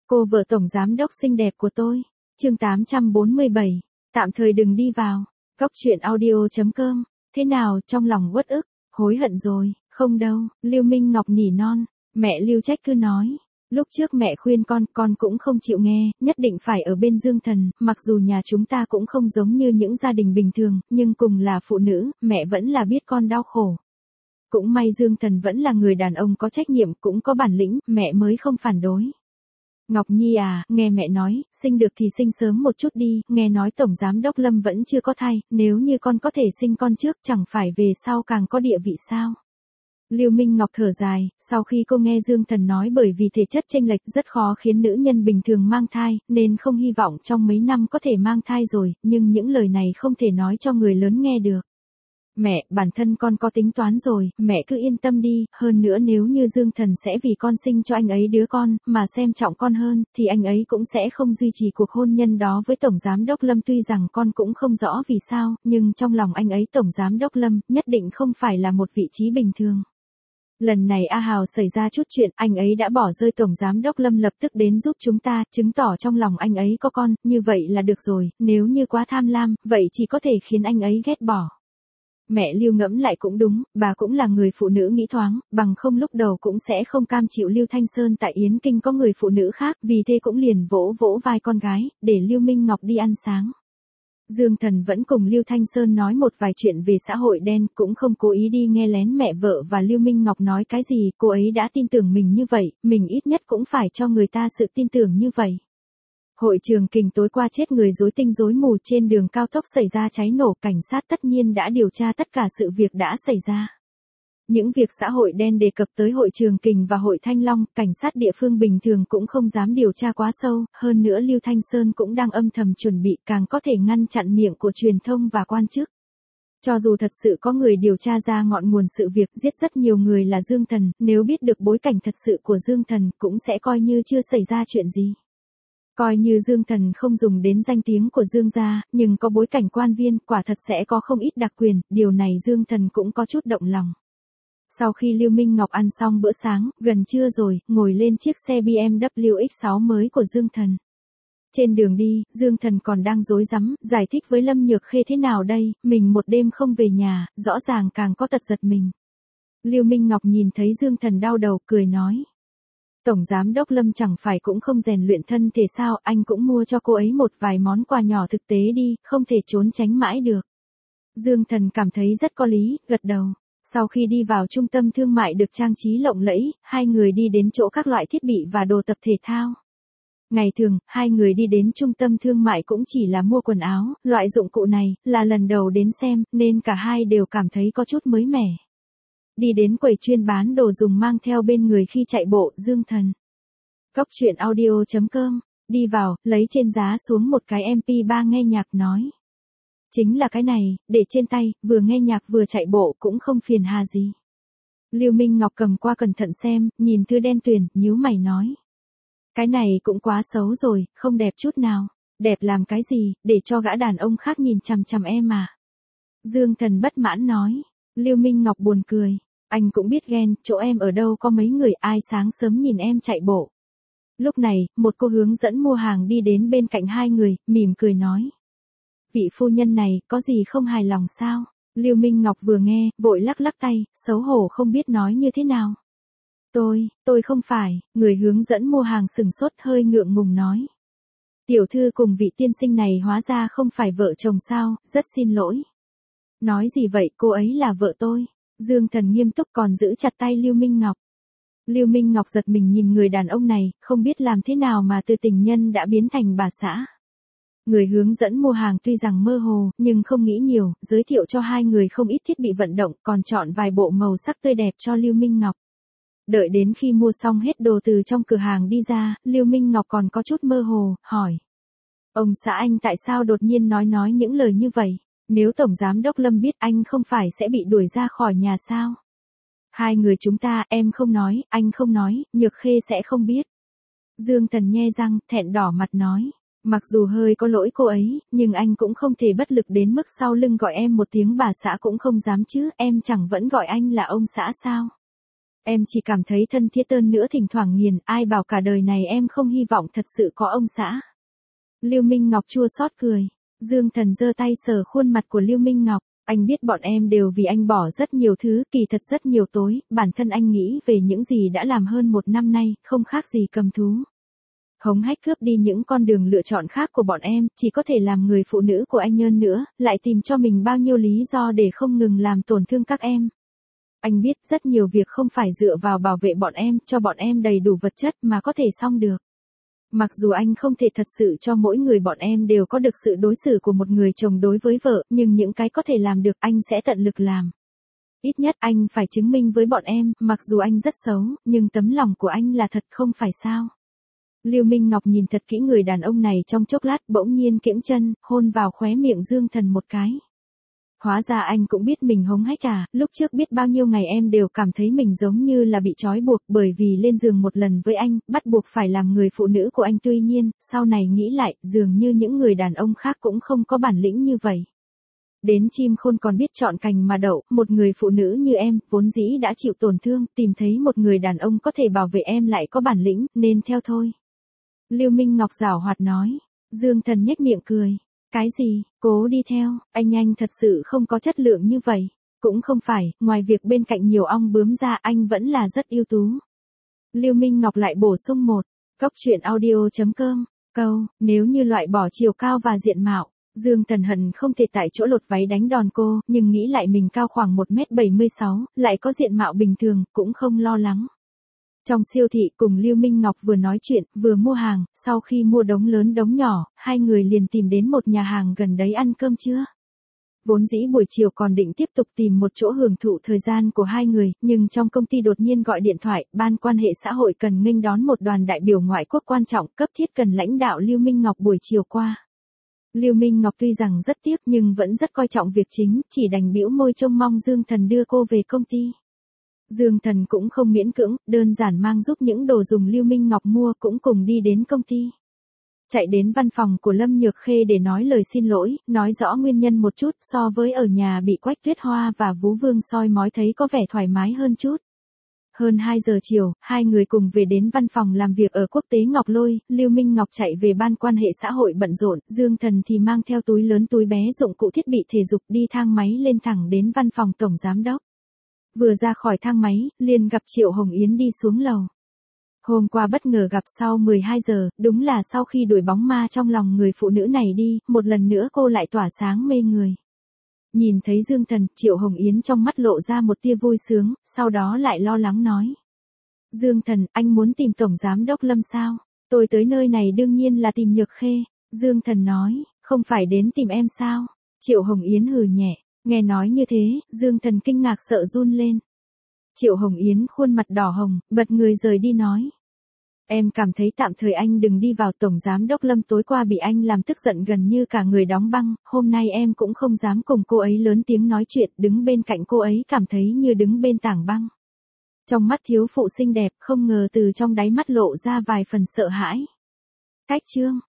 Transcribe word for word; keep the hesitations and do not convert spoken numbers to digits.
Cô vợ tổng giám đốc xinh đẹp của tôi. Chương tám trăm bốn mươi bảy. Tạm thời đừng đi vào. Góc truyện audio chấm com. Thế nào, trong lòng uất ức, hối hận rồi? Không đâu, Lưu Minh Ngọc nỉ non. Mẹ Lưu Trách cứ nói. Lúc trước mẹ khuyên con, con cũng không chịu nghe, nhất định phải ở bên Dương Thần, mặc dù nhà chúng ta cũng không giống như những gia đình bình thường, nhưng cùng là phụ nữ, mẹ vẫn là biết con đau khổ. Cũng may Dương Thần vẫn là người đàn ông có trách nhiệm, cũng có bản lĩnh, mẹ mới không phản đối. Ngọc Nhi à, nghe mẹ nói, sinh được thì sinh sớm một chút đi, nghe nói Tổng Giám Đốc Lâm vẫn chưa có thai, nếu như con có thể sinh con trước chẳng phải về sau càng có địa vị sao. Lưu Minh Ngọc thở dài, sau khi cô nghe Dương Thần nói bởi vì thể chất chênh lệch rất khó khiến nữ nhân bình thường mang thai, nên không hy vọng trong mấy năm có thể mang thai rồi, nhưng những lời này không thể nói cho người lớn nghe được. Mẹ, bản thân con có tính toán rồi, mẹ cứ yên tâm đi, hơn nữa nếu như Dương Thần sẽ vì con sinh cho anh ấy đứa con, mà xem trọng con hơn, thì anh ấy cũng sẽ không duy trì cuộc hôn nhân đó với Tổng Giám Đốc Lâm. Tuy rằng con cũng không rõ vì sao, nhưng trong lòng anh ấy Tổng Giám Đốc Lâm, nhất định không phải là một vị trí bình thường. Lần này A Hào xảy ra chút chuyện, anh ấy đã bỏ rơi Tổng Giám Đốc Lâm lập tức đến giúp chúng ta, chứng tỏ trong lòng anh ấy có con, như vậy là được rồi, nếu như quá tham lam, vậy chỉ có thể khiến anh ấy ghét bỏ. Mẹ Lưu ngẫm lại cũng đúng, bà cũng là người phụ nữ nghĩ thoáng, bằng không lúc đầu cũng sẽ không cam chịu Lưu Thanh Sơn tại Yến Kinh có người phụ nữ khác, vì thế cũng liền vỗ vỗ vai con gái, để Lưu Minh Ngọc đi ăn sáng. Dương Thần vẫn cùng Lưu Thanh Sơn nói một vài chuyện về xã hội đen, cũng không cố ý đi nghe lén mẹ vợ và Lưu Minh Ngọc nói cái gì, cô ấy đã tin tưởng mình như vậy, mình ít nhất cũng phải cho người ta sự tin tưởng như vậy. Hội Trường Kình tối qua chết người rối tinh rối mù, trên đường cao tốc xảy ra cháy nổ, cảnh sát tất nhiên đã điều tra tất cả sự việc đã xảy ra. Những việc xã hội đen đề cập tới Hội Trường Kình và Hội Thanh Long, cảnh sát địa phương bình thường cũng không dám điều tra quá sâu, hơn nữa Lưu Thanh Sơn cũng đang âm thầm chuẩn bị, càng có thể ngăn chặn miệng của truyền thông và quan chức. Cho dù thật sự có người điều tra ra ngọn nguồn sự việc giết rất nhiều người là Dương Thần, nếu biết được bối cảnh thật sự của Dương Thần cũng sẽ coi như chưa xảy ra chuyện gì. Coi như Dương Thần không dùng đến danh tiếng của Dương gia, nhưng có bối cảnh quan viên, quả thật sẽ có không ít đặc quyền, điều này Dương Thần cũng có chút động lòng. Sau khi Lưu Minh Ngọc ăn xong bữa sáng, gần trưa rồi, ngồi lên chiếc xe bê em vê ích sáu mới của Dương Thần. Trên đường đi, Dương Thần còn đang rối rắm, giải thích với Lâm Nhược Khê thế nào đây, mình một đêm không về nhà, rõ ràng càng có tật giật mình. Lưu Minh Ngọc nhìn thấy Dương Thần đau đầu, cười nói. Tổng Giám Đốc Lâm chẳng phải cũng không rèn luyện thân thể sao, anh cũng mua cho cô ấy một vài món quà nhỏ thực tế đi, không thể trốn tránh mãi được. Dương Thần cảm thấy rất có lý, gật đầu. Sau khi đi vào trung tâm thương mại được trang trí lộng lẫy, hai người đi đến chỗ các loại thiết bị và đồ tập thể thao. Ngày thường, hai người đi đến trung tâm thương mại cũng chỉ là mua quần áo, loại dụng cụ này, là lần đầu đến xem, nên cả hai đều cảm thấy có chút mới mẻ. Đi đến quầy chuyên bán đồ dùng mang theo bên người khi chạy bộ, Dương Thần. Góc truyện audio chấm com, đi vào, lấy trên giá xuống một cái em pê ba nghe nhạc nói. Chính là cái này, để trên tay, vừa nghe nhạc vừa chạy bộ cũng không phiền hà gì. Lưu Minh Ngọc cầm qua cẩn thận xem, nhìn thứ đen tuyền, nhíu mày nói. Cái này cũng quá xấu rồi, không đẹp chút nào. Đẹp làm cái gì, để cho gã đàn ông khác nhìn chằm chằm em à. Dương Thần bất mãn nói. Lưu Minh Ngọc buồn cười. Anh cũng biết ghen, chỗ em ở đâu có mấy người ai sáng sớm nhìn em chạy bộ. Lúc này, một cô hướng dẫn mua hàng đi đến bên cạnh hai người, mỉm cười nói. Vị phu nhân này, có gì không hài lòng sao? Lưu Minh Ngọc vừa nghe, vội lắc lắc tay, xấu hổ không biết nói như thế nào. Tôi, tôi không phải, người hướng dẫn mua hàng sừng sốt hơi ngượng ngùng nói. Tiểu thư cùng vị tiên sinh này hóa ra không phải vợ chồng sao, rất xin lỗi. Nói gì vậy, cô ấy là vợ tôi. Dương Thần nghiêm túc còn giữ chặt tay Lưu Minh Ngọc. Lưu Minh Ngọc giật mình nhìn người đàn ông này, không biết làm thế nào mà từ tình nhân đã biến thành bà xã. Người hướng dẫn mua hàng tuy rằng mơ hồ, nhưng không nghĩ nhiều, giới thiệu cho hai người không ít thiết bị vận động, còn chọn vài bộ màu sắc tươi đẹp cho Lưu Minh Ngọc. Đợi đến khi mua xong hết đồ từ trong cửa hàng đi ra, Lưu Minh Ngọc còn có chút mơ hồ, hỏi. Ông xã anh tại sao đột nhiên nói nói những lời như vậy? Nếu Tổng Giám Đốc Lâm biết anh không phải sẽ bị đuổi ra khỏi nhà sao? Hai người chúng ta, em không nói, anh không nói, Nhược Khê sẽ không biết. Dương Thần nhe răng, thẹn đỏ mặt nói. Mặc dù hơi có lỗi cô ấy, nhưng anh cũng không thể bất lực đến mức sau lưng gọi em một tiếng bà xã cũng không dám chứ, em chẳng vẫn gọi anh là ông xã sao? Em chỉ cảm thấy thân thiết hơn nữa thỉnh thoảng nghiền, ai bảo cả đời này em không hy vọng thật sự có ông xã. Lưu Minh Ngọc chua xót cười. Dương Thần giơ tay sờ khuôn mặt của Lưu Minh Ngọc. Anh biết bọn em đều vì anh bỏ rất nhiều thứ, kỳ thật rất nhiều tối, bản thân anh nghĩ về những gì đã làm hơn một năm nay, không khác gì cầm thú. Hống hách cướp đi những con đường lựa chọn khác của bọn em, chỉ có thể làm người phụ nữ của anh hơn nữa, lại tìm cho mình bao nhiêu lý do để không ngừng làm tổn thương các em. Anh biết rất nhiều việc không phải dựa vào bảo vệ bọn em, cho bọn em đầy đủ vật chất mà có thể xong được. Mặc dù anh không thể thật sự cho mỗi người bọn em đều có được sự đối xử của một người chồng đối với vợ, nhưng những cái có thể làm được anh sẽ tận lực làm. Ít nhất anh phải chứng minh với bọn em, mặc dù anh rất xấu, nhưng tấm lòng của anh là thật không phải sao. Lưu Minh Ngọc nhìn thật kỹ người đàn ông này trong chốc lát, bỗng nhiên kiễng chân, hôn vào khóe miệng Dương Thần một cái. Hóa ra anh cũng biết mình hống hách à, lúc trước biết bao nhiêu ngày em đều cảm thấy mình giống như là bị trói buộc bởi vì lên giường một lần với anh, bắt buộc phải làm người phụ nữ của anh, tuy nhiên, sau này nghĩ lại, dường như những người đàn ông khác cũng không có bản lĩnh như vậy. Đến chim khôn còn biết chọn cành mà đậu, một người phụ nữ như em, vốn dĩ đã chịu tổn thương, tìm thấy một người đàn ông có thể bảo vệ em lại có bản lĩnh, nên theo thôi. Lưu Minh Ngọc giảo hoạt nói. Dương Thần nhếch miệng cười. Cái gì, cố đi theo, anh anh thật sự không có chất lượng như vậy. Cũng không phải, ngoài việc bên cạnh nhiều ong bướm ra anh vẫn là rất ưu tú. Lưu Minh Ngọc lại bổ sung một. Góc truyện audio chấm com. Câu, nếu như loại bỏ chiều cao và diện mạo. Dương Thần hận không thể tại chỗ lột váy đánh đòn cô, nhưng nghĩ lại mình cao khoảng một mét bảy mươi sáu, lại có diện mạo bình thường, cũng không lo lắng. Trong siêu thị cùng Lưu Minh Ngọc vừa nói chuyện, vừa mua hàng, sau khi mua đống lớn đống nhỏ, hai người liền tìm đến một nhà hàng gần đấy ăn cơm trưa. Vốn dĩ buổi chiều còn định tiếp tục tìm một chỗ hưởng thụ thời gian của hai người, nhưng trong công ty đột nhiên gọi điện thoại, ban quan hệ xã hội cần nghênh đón một đoàn đại biểu ngoại quốc quan trọng, cấp thiết cần lãnh đạo Lưu Minh Ngọc buổi chiều qua. Lưu Minh Ngọc tuy rằng rất tiếc nhưng vẫn rất coi trọng việc chính, chỉ đành bĩu môi trông mong Dương Thần đưa cô về công ty. Dương Thần cũng không miễn cưỡng, đơn giản mang giúp những đồ dùng Lưu Minh Ngọc mua cũng cùng đi đến công ty. Chạy đến văn phòng của Lâm Nhược Khê để nói lời xin lỗi, nói rõ nguyên nhân một chút, so với ở nhà bị Quách Tuyết Hoa và Vú Vương soi mói thấy có vẻ thoải mái hơn chút. Hơn hai giờ chiều, hai người cùng về đến văn phòng làm việc ở Quốc tế Ngọc Lôi, Lưu Minh Ngọc chạy về ban quan hệ xã hội bận rộn, Dương Thần thì mang theo túi lớn túi bé dụng cụ thiết bị thể dục đi thang máy lên thẳng đến văn phòng tổng giám đốc. Vừa ra khỏi thang máy, liền gặp Triệu Hồng Yến đi xuống lầu. Hôm qua bất ngờ gặp sau mười hai giờ, đúng là sau khi đuổi bóng ma trong lòng người phụ nữ này đi, một lần nữa cô lại tỏa sáng mê người. Nhìn thấy Dương Thần, Triệu Hồng Yến trong mắt lộ ra một tia vui sướng, sau đó lại lo lắng nói. Dương Thần, anh muốn tìm Tổng Giám đốc Lâm sao? Tôi tới nơi này đương nhiên là tìm Nhược Khê. Dương Thần nói, không phải đến tìm em sao? Triệu Hồng Yến hừ nhẹ, nghe nói như thế, Dương Thần kinh ngạc sợ run lên. Triệu Hồng Yến khuôn mặt đỏ hồng, bật người rời đi nói. Em cảm thấy tạm thời anh đừng đi vào, Tổng Giám đốc Lâm tối qua bị anh làm tức giận gần như cả người đóng băng, hôm nay em cũng không dám cùng cô ấy lớn tiếng nói chuyện, đứng bên cạnh cô ấy cảm thấy như đứng bên tảng băng. Trong mắt thiếu phụ xinh đẹp không ngờ từ trong đáy mắt lộ ra vài phần sợ hãi. Cách chương